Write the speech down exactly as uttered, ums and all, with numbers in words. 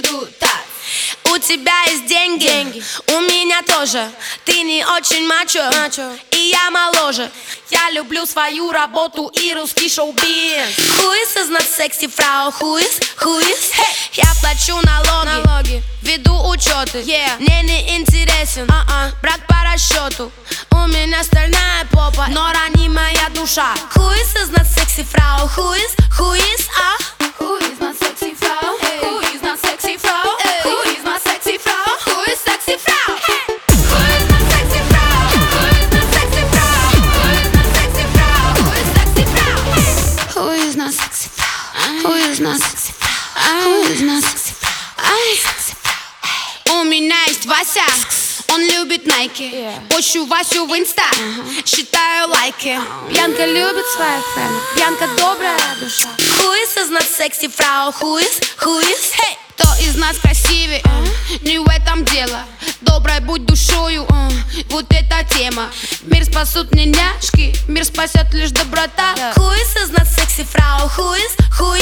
так. У тебя есть деньги, деньги, у меня тоже. Ты не очень мачо, мачо, и я моложе. Я люблю свою работу и русский шоу-биз. Who is is not sexy, фрау? Who is, who is? Hey. Я плачу налоги, налоги, веду учеты, yeah. Мне не интересен uh-uh. брак по расчету. У меня стальная попа, но ранимая душа. Who is is not sexy, фрау? Who is, who is, а? Who is not sexy, фрау? Who is not sexy, фрау? Who is not sexy, фрау? Who is sexy, фрау? Who is not sexy, фрау? Who is not sexy, фрау? Who is not sexy, фрау? Who is not sexy, фрау? Who is not sexy, фрау? Who is not sexy, фрау? У меня есть Вася, он любит Nike. Пощу Васю в инста, считаю лайки. Бьянка любит своих френдов, Бьянка добрая душа. Who is is not sexy, фрау? Who is, who is? Hey. Кто из нас красивее? Не в этом дело. Доброй будь душою, вот эта тема. Мир спасут не няшки, мир спасет лишь доброта. Who is is not sexy, фрау? Who is, who is?